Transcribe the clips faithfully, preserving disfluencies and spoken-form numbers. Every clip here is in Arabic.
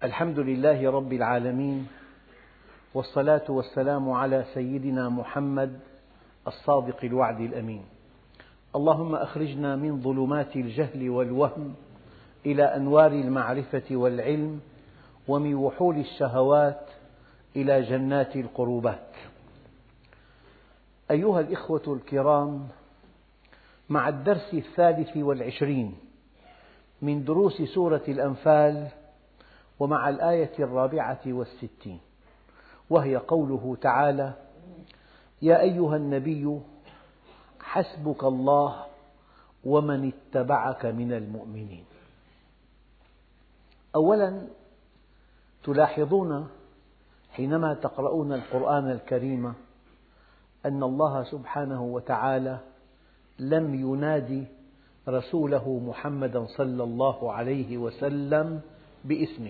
الحمد لله رب العالمين، والصلاة والسلام على سيدنا محمد الصادق الوعد الأمين. اللهم أخرجنا من ظلمات الجهل والوهم إلى أنوار المعرفة والعلم، ومن وحول الشهوات إلى جنات القربات. أيها الإخوة الكرام، مع الدرس الثالث والعشرين من دروس سورة الأنفال، ومع الآية الرابعة والستين، وهي قوله تعالى: يا أيها النبي حسبك الله ومن اتبعك من المؤمنين. أولا، تلاحظون حينما تقرؤون القرآن الكريم أن الله سبحانه وتعالى لم ينادي رسوله محمدا صلى الله عليه وسلم باسمه.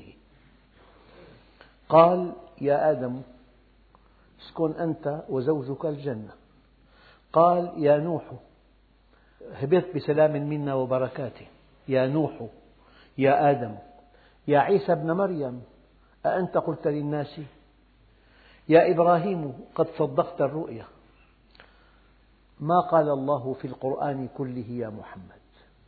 قال: يا آدم اسكن أنت وزوجك الجنة. قال: يا نوح اهبط بسلام منا وبركاته. يا نوح، يا آدم، يا عيسى ابن مريم أأنت قلت للناس، يا إبراهيم قد صدقت الرؤيا. ما قال الله في القرآن كله يا محمد،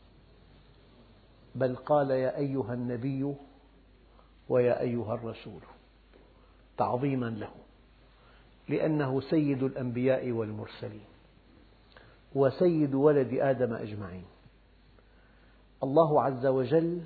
بل قال يا أيها النبي ويا أيها الرسول، تعظيما له، لأنه سيد الأنبياء والمرسلين وسيد ولد آدم أجمعين. الله عز وجل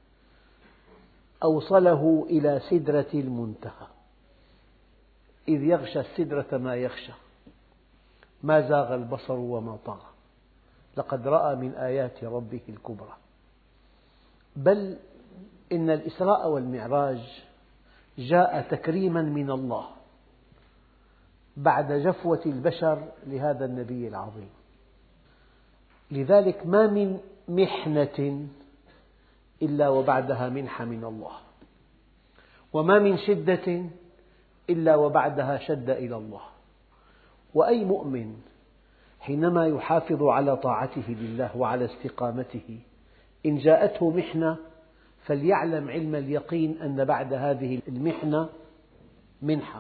أوصله إلى سدرة المنتهى، إذ يغشى السدرة ما يغشى، ما زاغ البصر وما طغى، لقد رأى من آيات ربه الكبرى. بل إن الإسراء والمعراج جاء تكريما من الله بعد جفوة البشر لهذا النبي العظيم. لذلك ما من محنة إلا وبعدها منحة من الله، وما من شدة إلا وبعدها شدة إلى الله. وأي مؤمن حينما يحافظ على طاعته لله وعلى استقامته، إن جاءته محنة فليعلم علم اليقين أن بعد هذه المحنة منحة،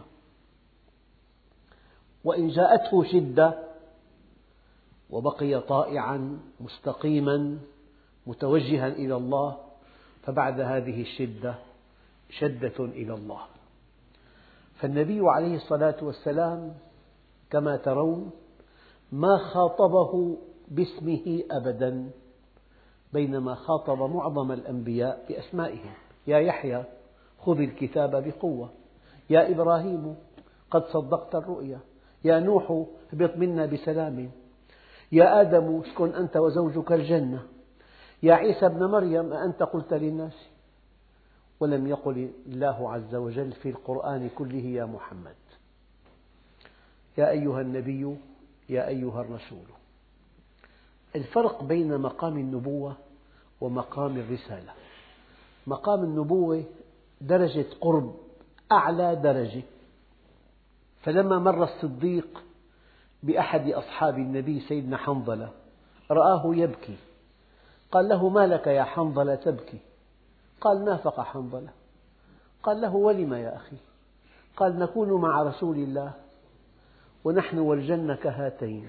وإن جاءته شدة وبقي طائعا مستقيما متوجها إلى الله، فبعد هذه الشدة شدة إلى الله. فالنبي عليه الصلاة والسلام كما ترون ما خاطبه باسمه أبدا، بينما خاطب معظم الأنبياء بأسمائهم: يا يحيى خذ الكتاب بقوة، يا إبراهيم قد صدقت الرؤيا، يا نوح اهبط منا بسلام، يا آدم اسكن أنت وزوجك الجنة، يا عيسى ابن مريم أأنت قلت للناس. ولم يقل الله عز وجل في القرآن كله يا محمد. يا أيها النبي، يا أيها الرسول. الفرق بين مقام النبوة ومقام الرسالة: مقام النبوة درجة قرب أعلى درجة. فلما مر الصديق بأحد أصحاب النبي سيدنا حنظلة رآه يبكي، قال له: ما لك يا حنظلة تبكي؟ قال: نافق حنظلة. قال له: ولم يا أخي؟ قال: نكون مع رسول الله ونحن والجنة كهاتين،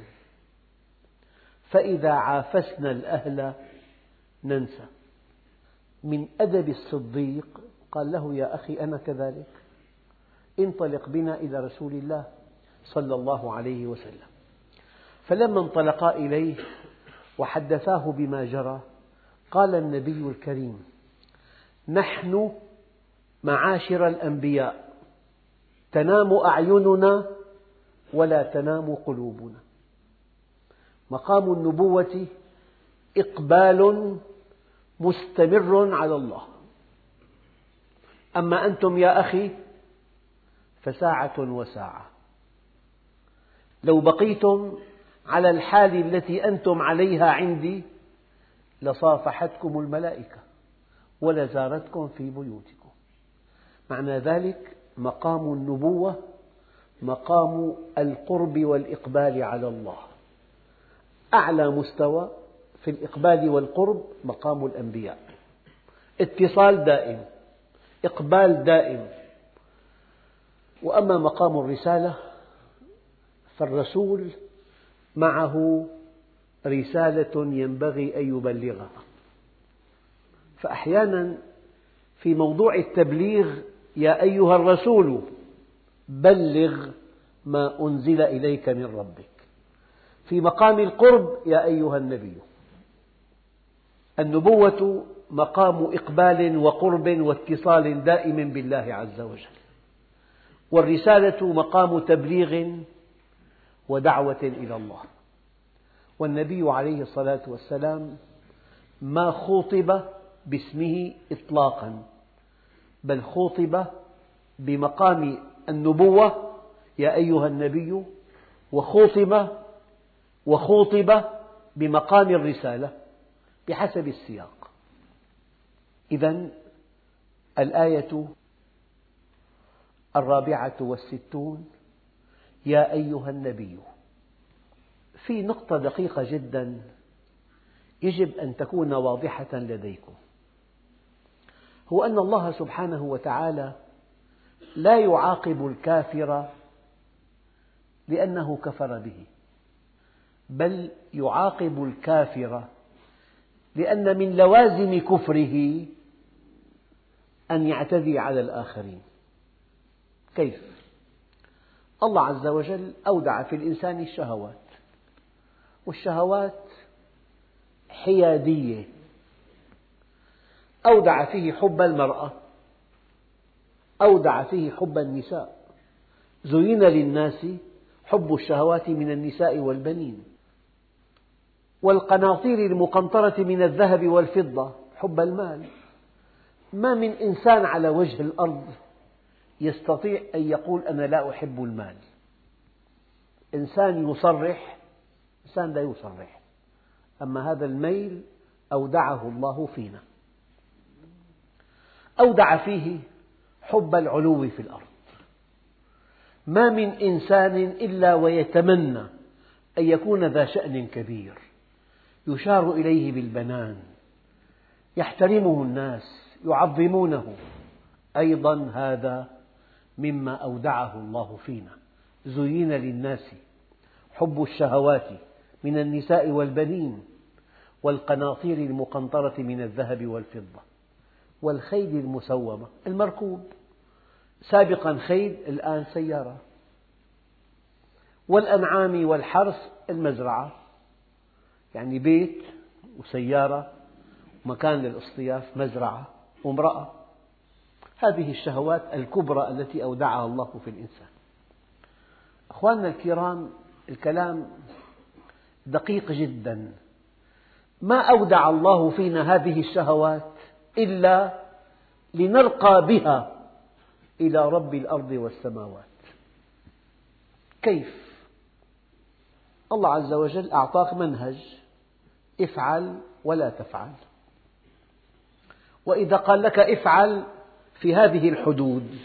فإذا عافسنا الأهل ننسى. من أدب الصديق قال له: يا أخي أنا كذلك، انطلق بنا إلى رسول الله صلى الله عليه وسلم. فلما انطلقا إليه وحدثاه بما جرى، قال النبي الكريم: نحن معاشر الأنبياء تنام أعيننا ولا تنام قلوبنا. مقام النبوة إقبال مستمر على الله. أما أنتم يا أخي فساعة وساعة، لو بقيتم على الحال التي أنتم عليها عندي لصافحتكم الملائكة ولزارتكم في بيوتكم. معنى ذلك مقام النبوة مقام القرب والإقبال على الله. أعلى مستوى في الإقبال والقرب مقام الأنبياء، اتصال دائم. إقبال دائم. وأما مقام الرسالة فالرسول معه رسالة ينبغي أن يبلغها، فأحيانا في موضوع التبليغ يا أيها الرسول بلغ ما أنزل إليك من ربك، في مقام القرب يا أيها النبي. النبوة مقام إقبال وقرب واتصال دائم بالله عز وجل، والرسالة مقام تبليغ ودعوة إلى الله. والنبي عليه الصلاة والسلام ما خوطب باسمه إطلاقا، بل خوطب بمقام النبوة يا أيها النبي، وخوطب وخوطب بمقام الرسالة بحسب السياق. إذن الآية الرابعة والستون يا أيها النبي. في نقطة دقيقة جدا يجب أن تكون واضحة لديكم، هو أن الله سبحانه وتعالى لا يعاقب الكافر لأنه كفر به، بل يعاقب الكافر لأن من لوازم كفره أن يعتدي على الآخرين. كيف؟ الله عز وجل أودع في الإنسان الشهوات، والشهوات حيادية، أودع فيه حب المرأة، أودع فيه حب النساء. زين للناس حب الشهوات من النساء والبنين والقناطير المقنطرة من الذهب والفضة، حب المال. ما من إنسان على وجه الأرض يستطيع أن يقول أنا لا أحب المال. إنسان يصرح، إنسان لا يصرح، أما هذا الميل أودعه الله فينا. أودع فيه حب العلو في الأرض. ما من إنسان إلا ويتمنى أن يكون ذا شأن كبير، يشار إليه بالبنان، يحترمه الناس، يعظمونه. أيضا هذا مما أودعه الله فينا. زين للناس حب الشهوات من النساء والبنين والقناطير المقنطرة من الذهب والفضة والخيل المسومة، المركوب. سابقا خيل، الآن سيارة. والأنعام والحرث، المزرعة، يعني بيت وسيارة ومكان للاصطياف، مزرعة وامرأة. هذه الشهوات الكبرى التي أودعها الله في الإنسان. أخواننا الكرام، الكلام دقيق جدا. ما أودع الله فينا هذه الشهوات إلا لنرقى بها إلى رب الأرض والسماوات. كيف؟ الله عز وجل أعطاك منهج، افعل ولا تفعل، وإذا قال لك افعل في هذه الحدود.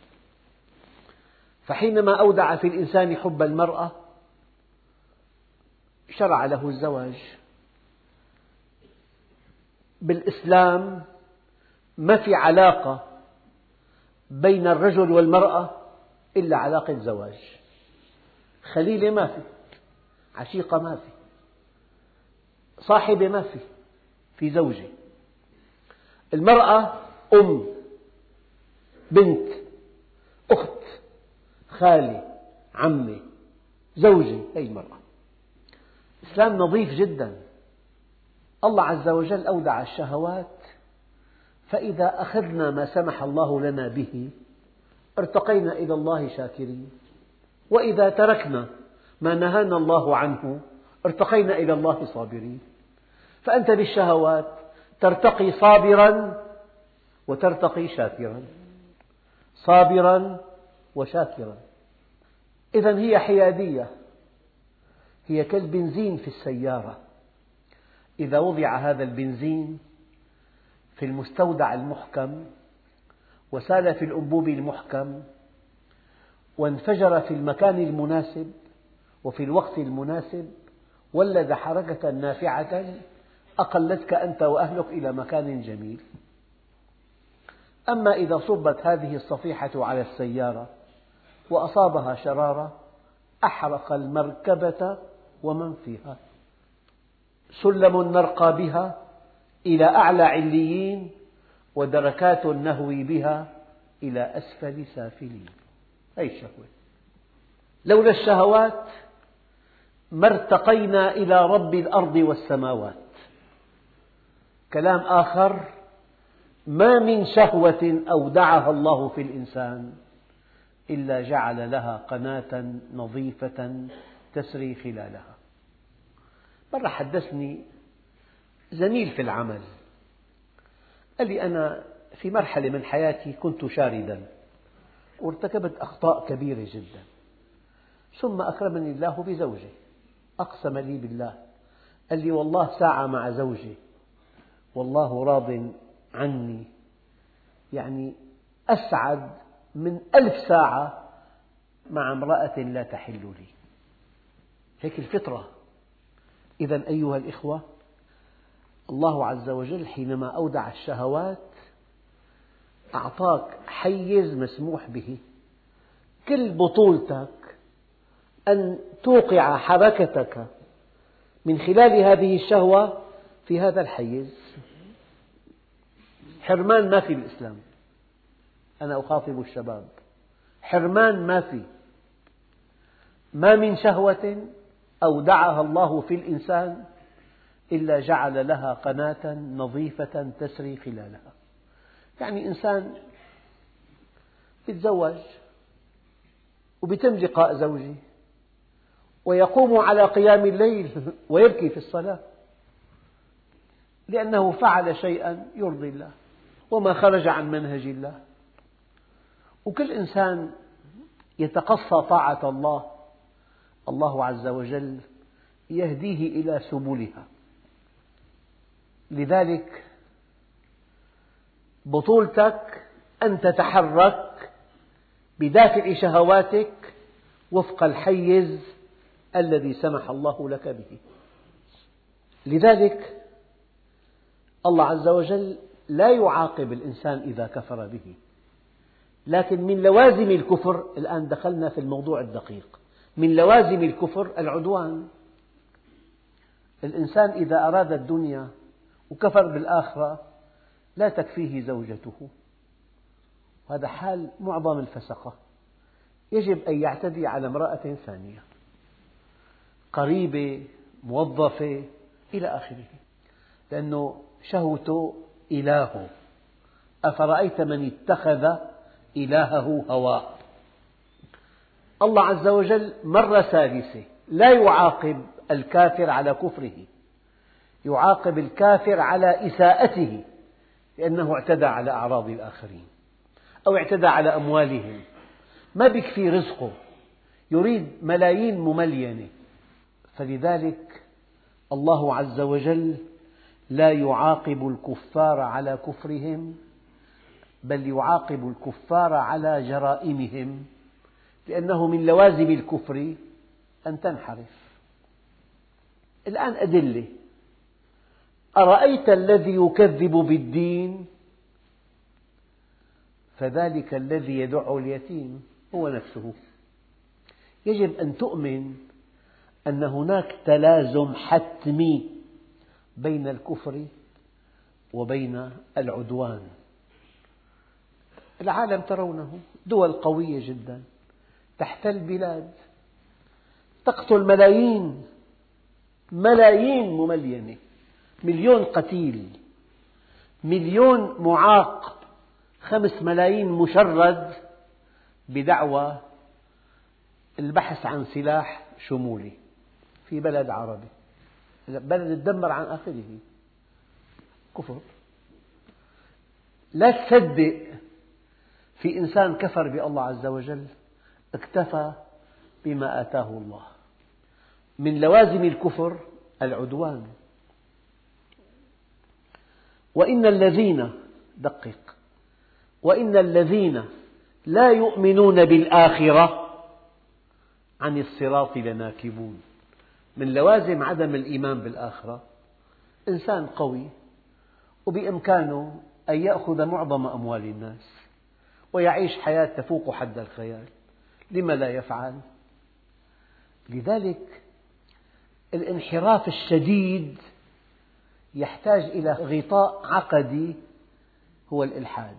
فحينما أودع في الإنسان حب المرأة شرع له الزواج. بالإسلام ما في علاقة بين الرجل والمرأة إلا علاقة زواج. خليلة ما في، عشيقة ما في، صاحبة ما في، في زوجة. المرأة أم، بنت، أخت، خالة، عمة، زوجة. هذه المرأة. الإسلام نظيف جدا. الله عز وجل أودع الشهوات، فإذا أخذنا ما سمح الله لنا به ارتقينا إلى الله شاكرين، وإذا تركنا ما نهانا الله عنه ارتقينا إلى الله صابرين. فأنت بالشهوات ترتقي صابرا وترتقي شاكرا، صابرا وشاكرا. إذن هي حيادية، هي كالبنزين في السيارة. إذا وضع هذا البنزين في المستودع المحكم وسال في الأنبوب المحكم وانفجر في المكان المناسب وفي الوقت المناسب، ولد حركة نافعة أقلتك أنت وأهلك إلى مكان جميل. أما إذا صبت هذه الصفيحة على السيارة وأصابها شرارة أحرق المركبة ومن فيها، سلم نرقى بها إلى أعلى عليين ودركات نهوي بها إلى أسفل سافلين. هذه الشهوة، لولا الشهوات ما ارتقينا إلى رب الأرض والسماوات. كلام آخر: ما من شهوة أودعها الله في الإنسان إلا جعل لها قناة نظيفة تسري خلالها. مرة حدثني زميل في العمل، قال لي: أنا في مرحلة من حياتي كنت شاردا وارتكبت أخطاء كبيرة جدا، ثم أكرمني الله بزوجة، أقسم لي بالله، قال لي: والله ساعة مع زوجي والله راض عني، يعني أسعد من ألف ساعة مع امرأة لا تحل لي. هيك الفطرة. إذن أيها الإخوة، الله عز وجل حينما أودع الشهوات أعطاك حيز مسموح به، كل بطولتك أن توقع حركتك من خلال هذه الشهوة في هذا الحيز. حرمان ما في الإسلام، أنا أخاطب الشباب، حرمان ما في. ما من شهوة أودعها الله في الإنسان إلا جعل لها قناة نظيفة تسري خلالها. يعني إنسان يتزوج ويتم لقاء زوجه ويقوم على قيام الليل ويبكي في الصلاة لأنه فعل شيئا يرضي الله وما خرج عن منهج الله. وكل إنسان يتقصى طاعة الله، الله عز وجل يهديه إلى سبلها. لذلك بطولتك أن تتحرك بدافع شهواتك وفق الحيز الذي سمح الله لك به. لذلك الله عز وجل لا يعاقب الإنسان إذا كفر به، لكن من لوازم الكفر، الآن دخلنا في الموضوع الدقيق، من لوازم الكفر العدوان. الإنسان إذا أراد الدنيا وكفر بالآخرة لا تكفيه زوجته، هذا حال معظم الفسقة، يجب أن يعتدي على امرأة ثانية قريبة موظفة إلى آخره، لأنه شهوته إله. أفرأيت من اتخذ إلهه هواه. الله عز وجل مرة ثالثة لا يعاقب الكافر على كفره، يعاقب الكافر على إساءته لأنه اعتدى على أعراض الآخرين أو اعتدى على أموالهم، ما بيكفي رزقه، يريد ملايين مملينة. فلذلك الله عز وجل لا يعاقب الكفار على كفرهم، بل يعاقب الكفار على جرائمهم، لأنه من لوازم الكفر أن تنحرف. الآن أدلة: أرأيت الذي يكذب بالدين فذلك الذي يدع اليتيم هو نفسه. يجب أن تؤمن أن هناك تلازم حتمي بين الكفر وبين العدوان. العالم ترونه، دول قوية جدا تحتل بلاد، تقتل ملايين ملايين مملينة، مليون قتيل، مليون معاق، خمس ملايين مشرد بدعوى البحث عن سلاح شمولي في بلد عربي، بلد تدمر عن آخره. كفر. لا تصدق في إنسان كفر بالله عز وجل اكتفى بما آتاه الله. من لوازم الكفر العدوان. وإن الذين دقق وإن الذين لا يؤمنون بالآخرة عن الصراط لناكبون. من لوازم عدم الإيمان بالآخرة، إنسان قوي وبإمكانه أن يأخذ معظم أموال الناس ويعيش حياة تفوق حد الخيال، لم لا يفعل؟ لذلك الانحراف الشديد يحتاج إلى غطاء عقدي هو الإلحاد.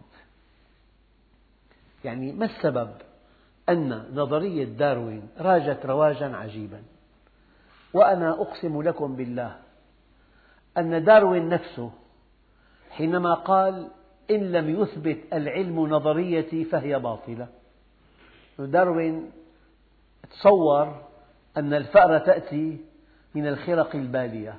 يعني ما السبب أن نظرية داروين راجت رواجا عجيبا؟ وأنا أقسم لكم بالله أن داروين نفسه حينما قال إن لم يثبت العلم نظريتي فهي باطلة، داروين تصور أن الفأرة تأتي من الخرق البالية،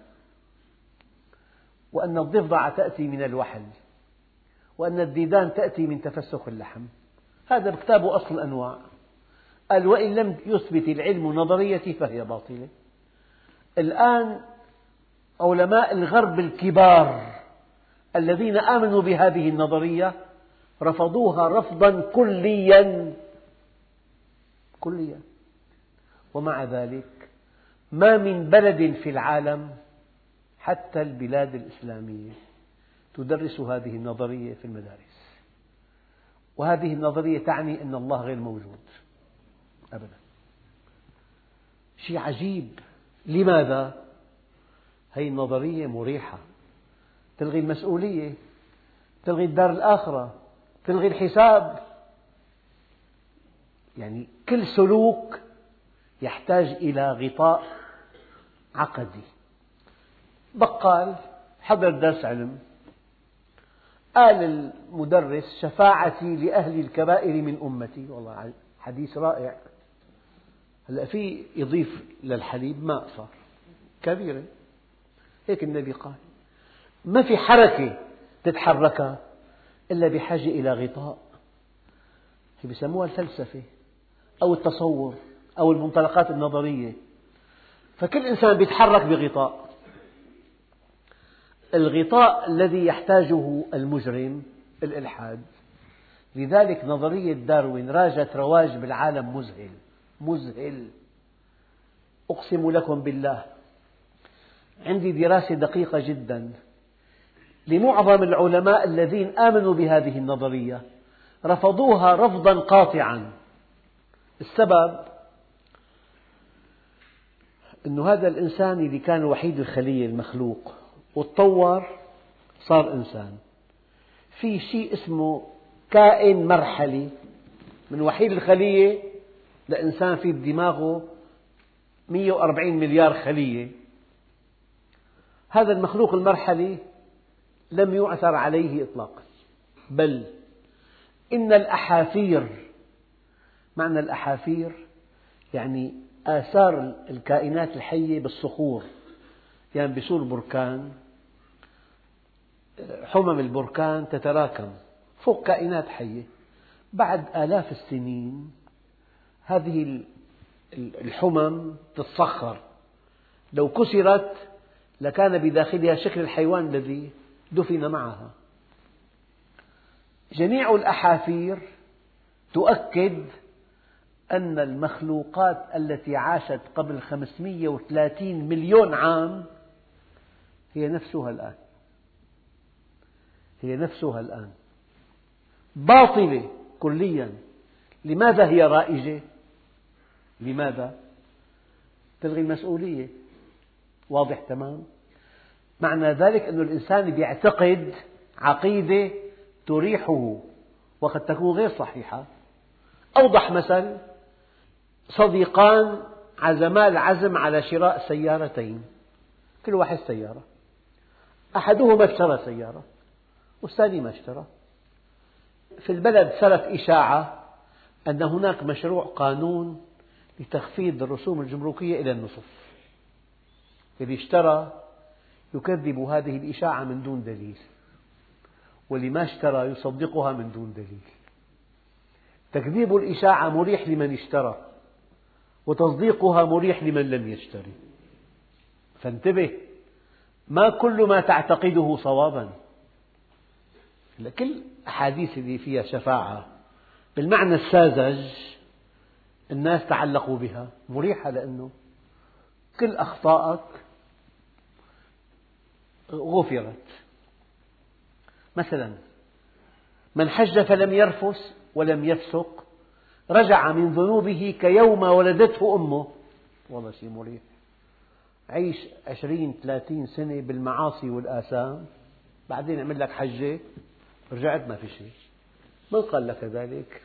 وأن الضفدع تأتي من الوحل، وأن الديدان تأتي من تفسخ اللحم. هذا بكتابه أصل الأنواع، قال وإن لم يثبت العلم نظريتي فهي باطلة. الآن علماء الغرب الكبار الذين آمنوا بهذه النظرية رفضوها رفضا كليا كليا، ومع ذلك ما من بلد في العالم حتى البلاد الإسلامية تدرس هذه النظرية في المدارس، وهذه النظرية تعني أن الله غير موجود أبدا. شيء عجيب. لماذا؟ هذه النظرية مريحة، تلغي المسؤولية، تلغي الدار الآخرة، تلغي الحساب. يعني كل سلوك يحتاج إلى غطاء عقدي. بقال حضر درس علم، قال المدرس شفاعتي لأهل الكبائر من أمتي، والله حديث رائع. هلأ في يضيف للحليب ماء صار كبيرة، هيك النبي قال ما في حركة تتحركها إلا بحاجة إلى غطاء. هي بيسموها الفلسفة أو التصور أو المنطلقات النظرية. فكل إنسان بيتحرك بغطاء، الغطاء الذي يحتاجه المجرم الإلحاد. لذلك نظرية داروين راجت رواج بالعالم مذهل مذهل. أقسم لكم بالله عندي دراسة دقيقة جدا لمعظم العلماء الذين آمنوا بهذه النظرية رفضوها رفضا قاطعا. السبب أن هذا الإنسان اللي كان وحيد الخلية المخلوق وتطور صار إنسان، في شيء اسمه كائن مرحلي من وحيد الخلية لإنسان في بدماغه مئة وأربعين مليار خلية. هذا المخلوق المرحلي لم يعثر عليه إطلاقا، بل إن الأحافير، معنى الأحافير يعني آثار الكائنات الحية بالصخور، يعني بيصير بركان، حمم البركان تتراكم فوق كائنات حية، بعد آلاف السنين هذه الحمم تتصخر، لو كسرت لكان بداخلها شكل الحيوان الذي دفن معها. جميع الأحافير تؤكد أن المخلوقات التي عاشت قبل خمسمئة وثلاثين مليون عام هي نفسها الآن، هي نفسها الآن باطلة كليا. لماذا هي رائجة؟ لماذا؟ تلغي المسؤولية، واضح تمام. معنى ذلك أن الإنسان يعتقد عقيدة تريحه وقد تكون غير صحيحة. أوضح مثل، صديقان عزما العزم على شراء سيارتين، كل واحد سيارة، أحدهما اشترى سيارة والثاني ما اشترى. في البلد صارت إشاعة أن هناك مشروع قانون لتخفيض الرسوم الجمركية إلى النصف. الذي اشترى يكذب هذه الإشاعة من دون دليل، واللي ما اشترى يصدقها من دون دليل. تكذيب الإشاعة مريح لمن اشترى، وتصديقها مريح لمن لم يشتري. فانتبه، ما كل ما تعتقده صوابا. كل أحاديث اللي فيها شفاعة بالمعنى الساذج الناس تعلقوا بها، مريحة لأنه كل أخطائك غفرت. مثلا من حج فلم يرفث ولم يفسق رجع من ذنوبه كيوم ولدته أمه. والله شيء مريح. عيش عشرين ثلاثين سنة بالمعاصي والآثام، بعدين اعمل لك حجة رجعت ما في شيء. من قال لك ذلك؟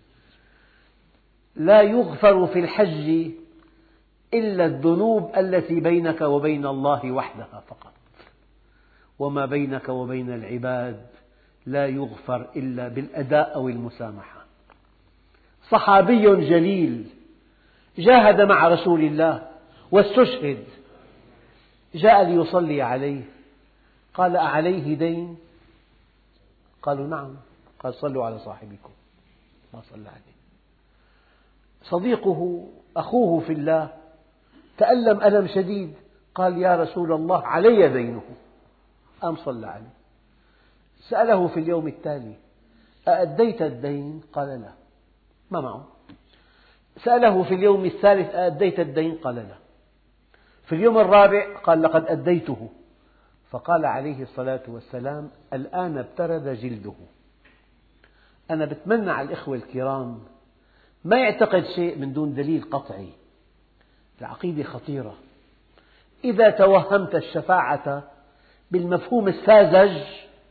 لا يغفر في الحج إلا الذنوب التي بينك وبين الله وحدها فقط، وما بينك وبين العباد لا يغفر إلا بالأداء أو المسامحة. صحابي جليل جاهد مع رسول الله واستشهد، جاء ليصلي عليه، قال: أعليه دين؟ قالوا: نعم. قال: صلوا على صاحبكم. ما صلى عليه. صديقه أخوه في الله تألم ألم شديد، قال: يا رسول الله علي دينه. قام صلى عليه. سأله في اليوم التالي: أأديت الدين؟ قال: لا، ما معه. سأله في اليوم الثالث: أأديت الدين؟ قال: لا. في اليوم الرابع قال: لقد أديته. فقال عليه الصلاة والسلام: الآن ابترد جلده. أنا بتمنى على الإخوة الكرام ما يعتقد شيء من دون دليل قطعي. العقيدة خطيرة. إذا توهمت الشفاعة بالمفهوم الساذج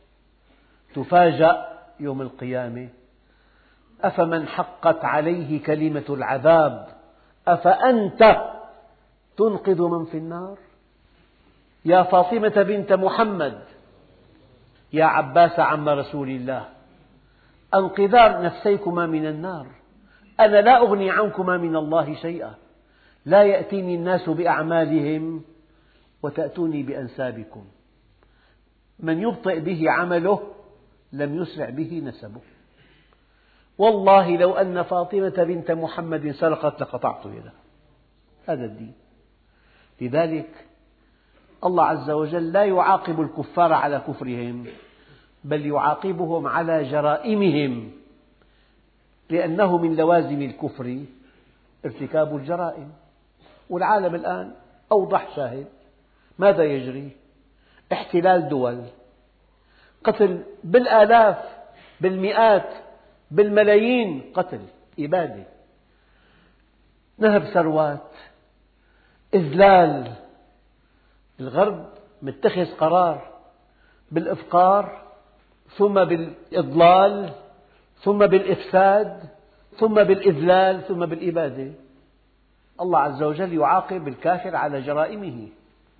تفاجأ يوم القيامة: أفمن حقت عليه كلمة العذاب أفأنت تنقذ من في النار؟ يا فاطمة بنت محمد، يا عباس عم رسول الله، أنقذا نفسيكما من النار، أنا لا أغني عنكما من الله شيئا، لا يأتيني الناس بأعمالهم وتأتوني بأنسابكم. من يبطئ به عمله لم يسرع به نسبه. والله لو أن فاطمة بنت محمد سرقت لقطعت يدها. هذا الدين. لذلك الله عز وجل لا يعاقب الكفار على كفرهم، بل يعاقبهم على جرائمهم، لأنه من لوازم الكفر ارتكاب الجرائم. والعالم الآن أوضح شاهد. ماذا يجري؟ احتلال دول، قتل بالآلاف، بالمئات، بالملايين، قتل، إبادة، نهب ثروات، إذلال. الغرب متخذ قرار بالإفقار، ثم بالإضلال، ثم بالإفساد، ثم بالإذلال، ثم بالإبادة. الله عز وجل يعاقب الكافر على جرائمه.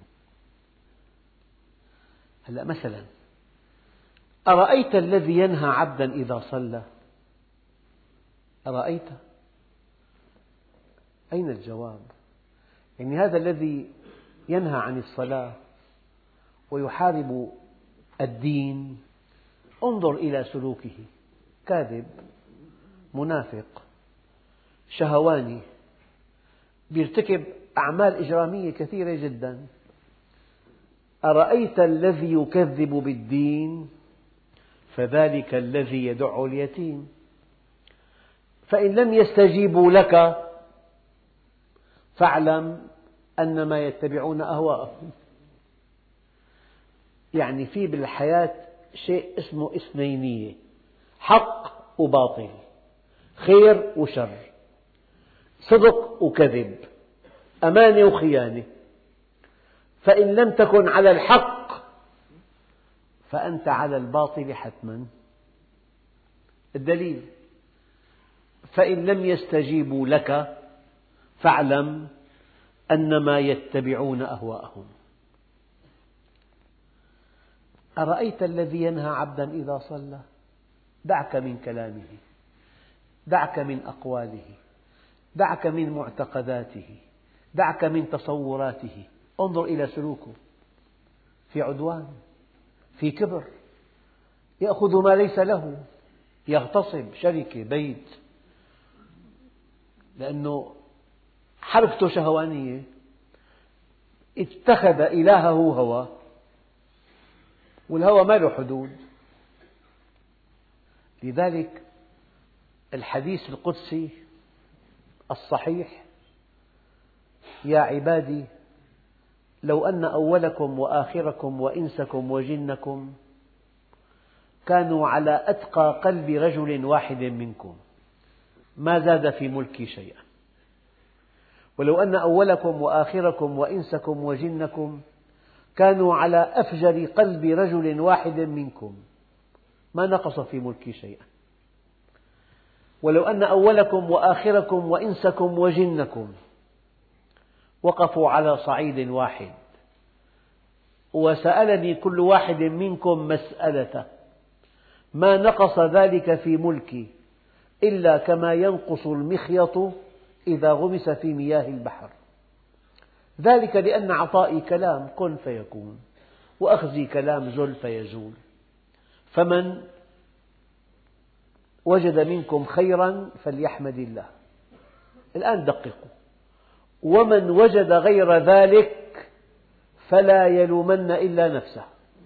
هلأ مثلا أرأيت الذي ينهى عبدا إذا صلى؟ أرأيت؟ أين الجواب؟ يعني هذا الذي ينهى عن الصلاة ويحارب الدين، انظر إلى سلوكه: كاذب، منافق، شهواني، يرتكب أعمال إجرامية كثيرة جدا. أرأيت الذي يكذب بالدين؟ فذلك الذي يدع اليتيم. فإن لم يستجيبوا لك فاعلم أنما يتبعون أهواءهم. يعني في بالحياة شيء اسمه اثنينية: حق وباطل، خير وشر، صدق وكذب، أمانة وخيانة. فإن لم تكن على الحق فأنت على الباطل حتما. الدليل: فإن لم يستجيبوا لك فاعلم أنما يتبعون أهواءهم. أرأيت الذي ينهى عبدا إذا صلى؟ دعك من كلامه، دعك من أقواله، دعك من معتقداته، دعك من تصوراته، انظر إلى سلوكه: في عدوان، في كبر، يأخذ ما ليس له، يغتصب شركة، بيت، لأنه حركته شهوانية، اتخذ إلهه هوى، والهوى ما له حدود. لذلك الحديث القدسي الصحيح: يا عبادي لو أن أولكم وآخركم وإنسكم وجنكم كانوا على أتقى قلب رجل واحد منكم ما زاد في ملكي شيئا، ولو أن أولكم وآخركم وإنسكم وجنكم كانوا على أفجر قلب رجل واحد منكم ما نقص في ملكي شيئا، ولو أن أولكم وآخركم وإنسكم وجنكم وقفوا على صعيد واحد وسألني كل واحد منكم مسألة ما نقص ذلك في ملكي إلا كما ينقص المخيط إذا غمس في مياه البحر، ذلك لأن عطائي كلام كن فيكون، وأخذي كلام زل فيزول، فمن وجد منكم خيرا فليحمد الله. الآن دققوا، ومن وجد غير ذلك فلا يلومن إلا نفسه.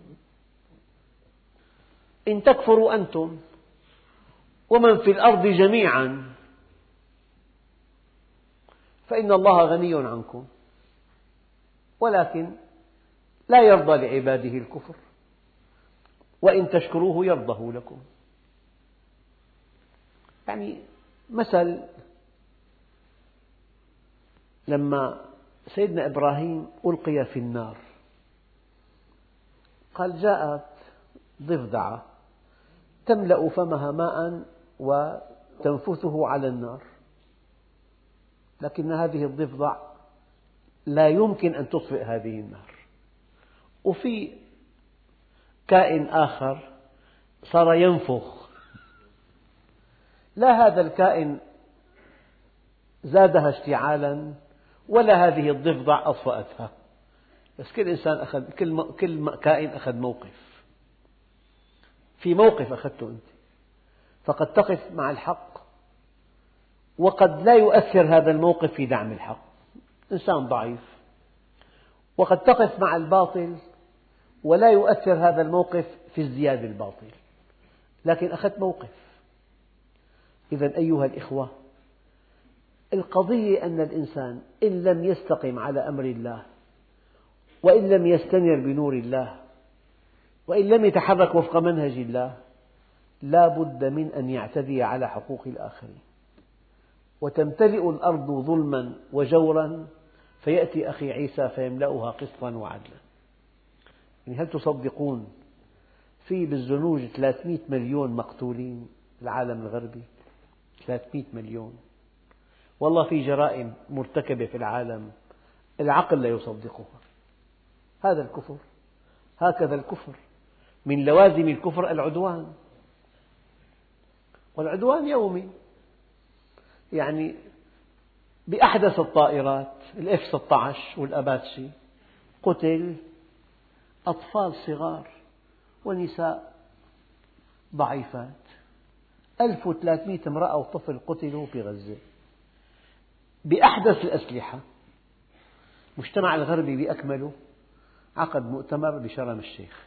إن تكفروا أنتم ومن في الأرض جميعا فإن الله غني عنكم، ولكن لا يرضى لعباده الكفر، وإن تشكروه يرضه لكم. يعني مثل لما سيدنا إبراهيم ألقي في النار قال جاءت ضفدعة تملأ فمها ماء وتنفثه على النار، لكن هذه الضفدع لا يمكن أن تطفئ هذه النار. وفي كائن آخر صار ينفخ، لا هذا الكائن زادها اشتعالا ولا هذه الضفدع أطفأتها، بس كل إنسان أخذ كل كل كائن أخذ موقف. في موقف أخذته أنت، فقد تقف مع الحق وقد لا يؤثر هذا الموقف في دعم الحق، إنسان ضعيف، وقد تقف مع الباطل ولا يؤثر هذا الموقف في ازدياد الباطل، لكن أخذت موقف. إذا أيها الإخوة، القضية أن الإنسان إن لم يستقم على أمر الله، وإن لم يستنر بنور الله، وإن لم يتحرك وفق منهج الله، لا بد من أن يعتدي على حقوق الآخرين، وتمتلئ الأرض ظلما وجورا فيأتي أخي عيسى فيملأها قسطا وعدلا. يعني هل تصدقون في بالزنوج ثلاثمئة مليون مقتولين العالم الغربي؟ ثلاثمئة مليون. والله في جرائم مرتكبة في العالم العقل لا يصدقها. هذا الكفر، هكذا الكفر. من لوازم الكفر العدوان، والعدوان يومي. يعني بأحدث الطائرات الإف ستة عشر والأباتشي قتل أطفال صغار ونساء ضعيفات، ألف وثلاثمئة امرأة وطفل قتلوا في غزة بأحدث الأسلحة. المجتمع الغربي بأكمله عقد مؤتمر بشرم الشيخ،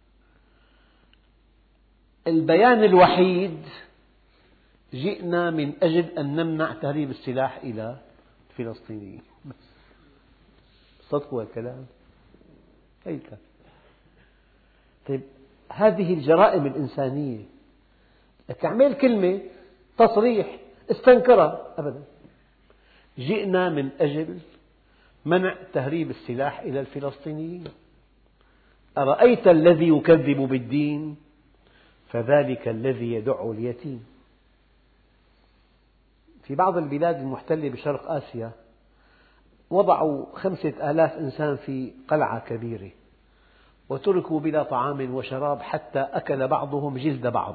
البيان الوحيد: جئنا من أجل أن نمنع تهريب السلاح إلى الفلسطينيين. بس صدقوا الكلام هيك. طيب هذه الجرائم الإنسانية تعمل كلمة تصريح استنكرها أبدا. جئنا من أجل منع تهريب السلاح إلى الفلسطينيين. أرأيت الذي يكذب بالدين فذلك الذي يدع اليتيم. في بعض البلاد المحتلة بشرق آسيا وضعوا خمسة آلاف إنسان في قلعة كبيرة وتركوا بلا طعام وشراب حتى أكل بعضهم جلد بعض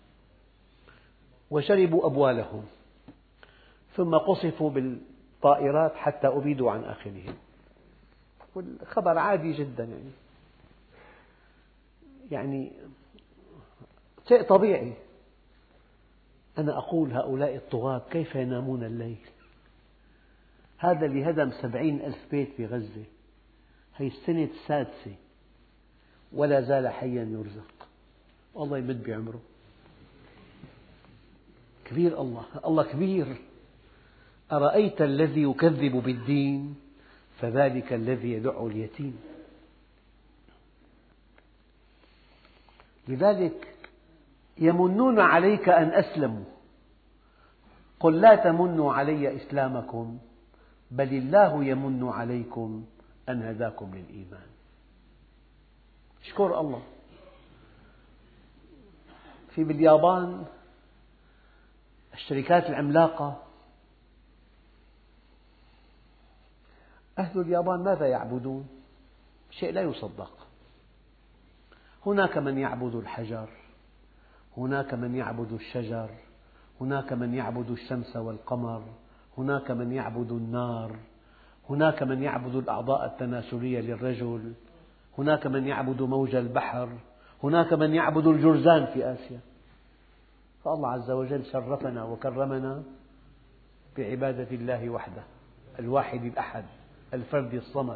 وشربوا أبوالهم، ثم قصفوا بالطائرات حتى أبيدوا عن آخرهم. والخبر عادي جدا، يعني يعني شيء طبيعي. أنا أقول هؤلاء الطغاة كيف ينامون الليل؟ هذا اللي هدم سبعين ألف بيت في غزة هي السنة السادسة ولا زال حيا يرزق، والله يمد بعمره. كبير الله، الله كبير. أرأيت الذي يكذب بالدين فذلك الذي يدع اليتيم. لذلك يمنون عليك أن أسلموا قل لا تمنوا علي إسلامكم بل الله يمن عليكم أن هداكم للإيمان. اشكر الله. في باليابان الشركات العملاقة، أهل اليابان ماذا يعبدون؟ شيء لا يصدق. هناك من يعبد الحجر، هناك من يعبد الشجر، هناك من يعبد الشمس والقمر، هناك من يعبد النار، هناك من يعبد الأعضاء التناسلية للرجل، هناك من يعبد موج البحر، هناك من يعبد الجرذان في آسيا. فالله عز وجل شرفنا وكرمنا بعبادة الله وحده الواحد الأحد الفرد الصمد.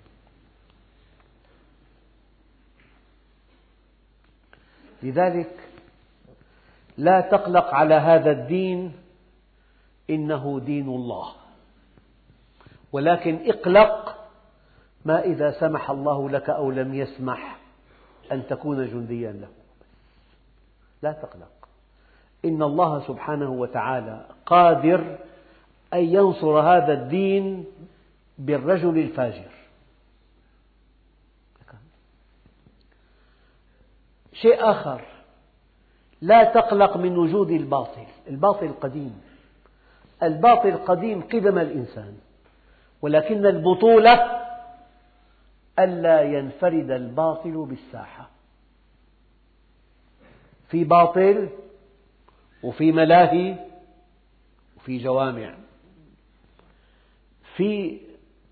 لذلك لا تقلق على هذا الدين، إنه دين الله، ولكن اقلق ما إذا سمح الله لك أو لم يسمح أن تكون جنديا له. لا تقلق، إن الله سبحانه وتعالى قادر أن ينصر هذا الدين بالرجل الفاجر. شيء آخر، لا تقلق من وجود الباطل. الباطل قديم، الباطل قديم قدم الإنسان، ولكن البطولة ألا ينفرد الباطل بالساحة. في باطل وفي ملاهي وفي جوامع، في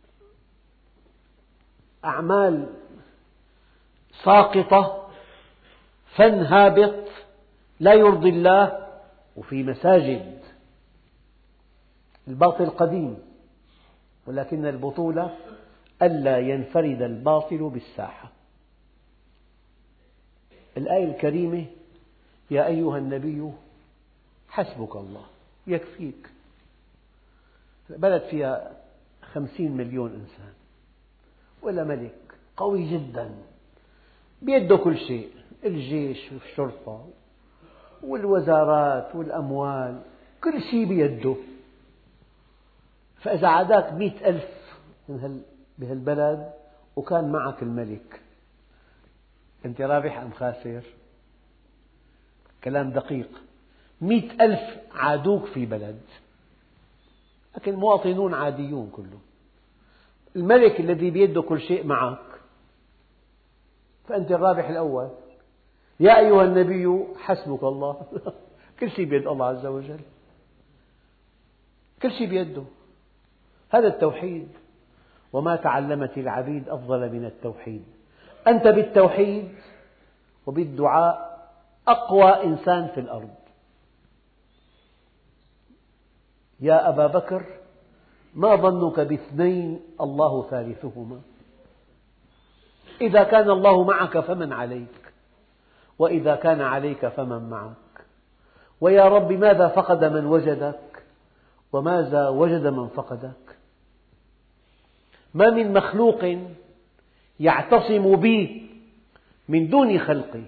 أعمال ساقطة، فن هابط لا يرضي الله، وفي مساجد. الباطل قديم، ولكن البطولة ألا ينفرد الباطل بالساحة. الآية الكريمة: يا أيها النبي حسبك الله يكفيك. بلد فيها خمسين مليون إنسان، ولا ملك قوي جدا بيده كل شيء، الجيش والشرطة والوزارات والأموال، كل شيء بيده. فإذا عاداك مئة ألف بهالبلد وكان معك الملك، أنت رابح أم خاسر؟ كلام دقيق. مئة ألف عادوك في بلد، لكن مواطنون عاديون كلهم. الملك الذي بيده كل شيء معك، فأنت الرابح الأول. يا أيها النبي حسبك الله كل شيء بيد الله عز وجل، كل شيء بيده. هذا التوحيد. وما تعلمت العبيد أفضل من التوحيد. أنت بالتوحيد وبالدعاء أقوى إنسان في الأرض. يا أبا بكر ما ظنك باثنين الله ثالثهما، إذا كان الله معك فمن عليك، وإذا كان عليك فمن معك. ويا رب ماذا فقد من وجدك، وماذا وجد من فقدك. ما من مخلوق يعتصم بي من دون خلقي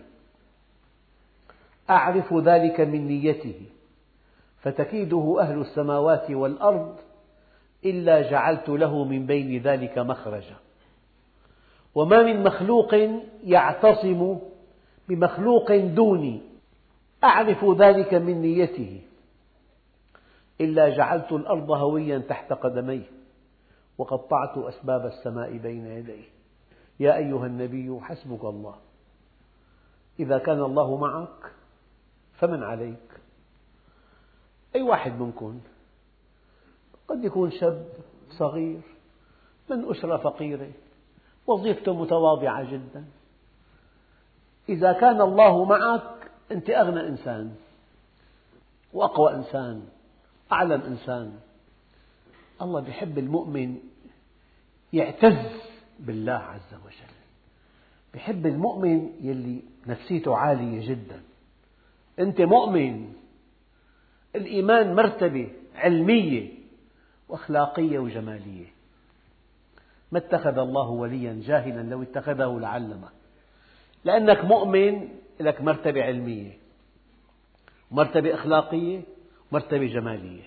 أعرف ذلك من نيته، فتكيده أهل السماوات والأرض إلا جعلت له من بين ذلك مخرجا. وما من مخلوق يعتصم بمخلوق دوني أعرف ذلك من نيته إلا جعلت الأرض هويا تحت قدميه وقطعت أسباب السماء بين يديه. يا أيها النبي حسبك الله، إذا كان الله معك فمن عليك. أي واحد منكم قد يكون شاب صغير من أسرة فقيرة، وظيفته متواضعة جدا. إذا كان الله معك أنت أغنى إنسان وأقوى إنسان، أعلم إنسان. الله يحب المؤمن يعتز بالله عز وجل، يحب المؤمن يلي نفسيته عالية جدا. أنت مؤمن، الإيمان مرتبة علمية وأخلاقية وجمالية. ما اتخذ الله وليا جاهلا لو اتخذه لعلمه. لأنك مؤمن لك مرتبة علمية، مرتبة أخلاقية، مرتبة جمالية.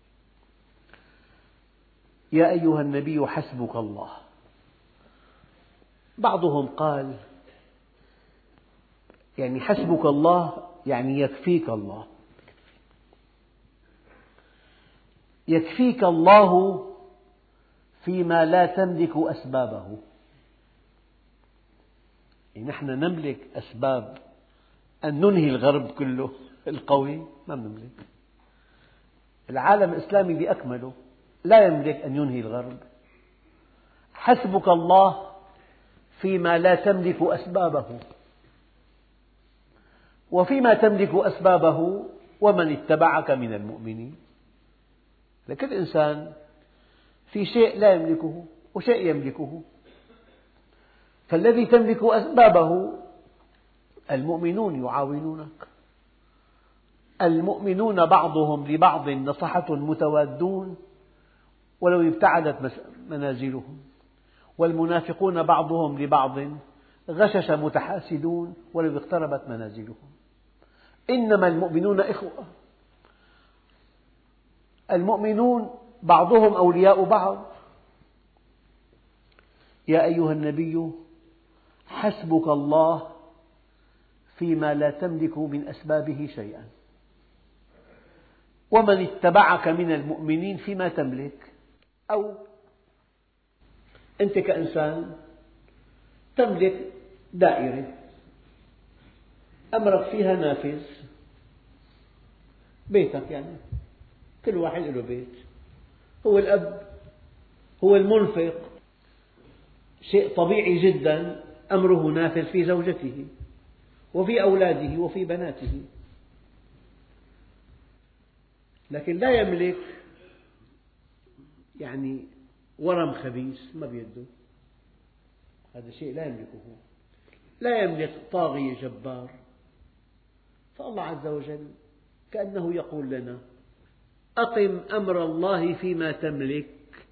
يا أيها النبي حسبك الله. بعضهم قال يعني حسبك الله يعني يكفيك الله، يكفيك الله فيما لا تملك أسبابه. يعني نحن نملك أسباب أن ننهي الغرب كله القوي، ما نملك. العالم الإسلامي بأكمله لا يملك أن ينهي الغرب. حسبك الله فيما لا تملك أسبابه، وفيما تملك أسبابه ومن اتبعك من المؤمنين. لكل إنسان في شيء لا يملكه وشيء يملكه، فالذي تملك أسبابه المؤمنون يعاونونك. المؤمنون بعضهم لبعض نصحة متوادون ولو ابتعدت منازلهم، والمنافقون بعضهم لبعض غشش متحاسدون ولو اقتربت منازلهم. إنما المؤمنون إخوة، المؤمنون بعضهم أولياء بعض. يا أيها النبي حسبك الله فيما لا تملك من أسبابه شيئا، ومن اتبعك من المؤمنين فيما تملك. أو أنت كإنسان تملك دائرة أمرك فيها نافذ، بيتك يعني كل واحد له بيت، هو الأب هو المنفق، شيء طبيعي جدا أمره نافذ في زوجته وفي أولاده وفي بناته، لكن لا يملك يعني ورم خبيث ما بيده، هذا شيء لا يملكه. لا يملك طاغية جبار. فالله عز وجل كأنه يقول لنا: أقم أمر الله فيما تملك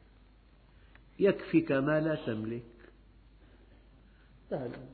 يكفك ما لا تملك. سهل.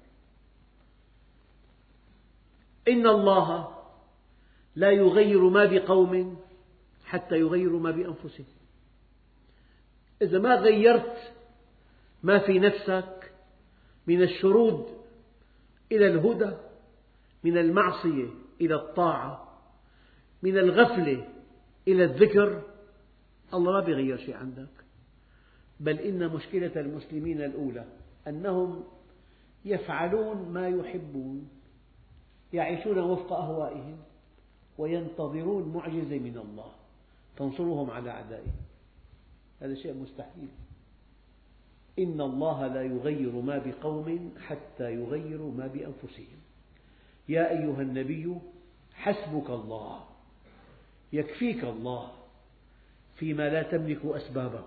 إن الله لا يغير ما بقوم حتى يغيروا ما بأنفسهم. إذا ما غيرت ما في نفسك من الشرود إلى الهدى، من المعصية إلى الطاعة، من الغفلة إلى الذكر، الله ما بيغير شيء عندك. بل إن مشكلة المسلمين الأولى أنهم يفعلون ما يحبون، يعيشون وفق أهوائهم وينتظرون معجزة من الله تنصرهم على أعدائهم. هذا شيء مستحيل. إن الله لا يغير ما بقوم حتى يغيروا ما بأنفسهم. يا أيها النبي حسبك الله، يكفيك الله فيما لا تملك أسبابه.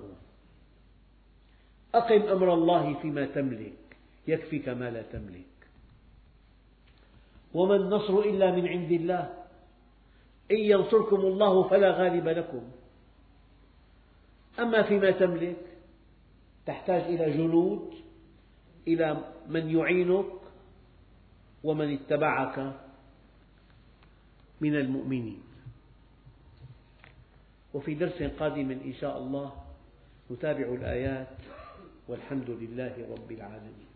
أقم أمر الله فيما تملك يكفيك ما لا تملك. وما النصر إلا من عند الله، إن ينصركم الله فلا غالب لكم. أما فيما تملك تحتاج إلى جنود، إلى من يعينك ومن اتبعك من المؤمنين. وفي درس قادم إن شاء الله نتابع الآيات، والحمد لله رب العالمين.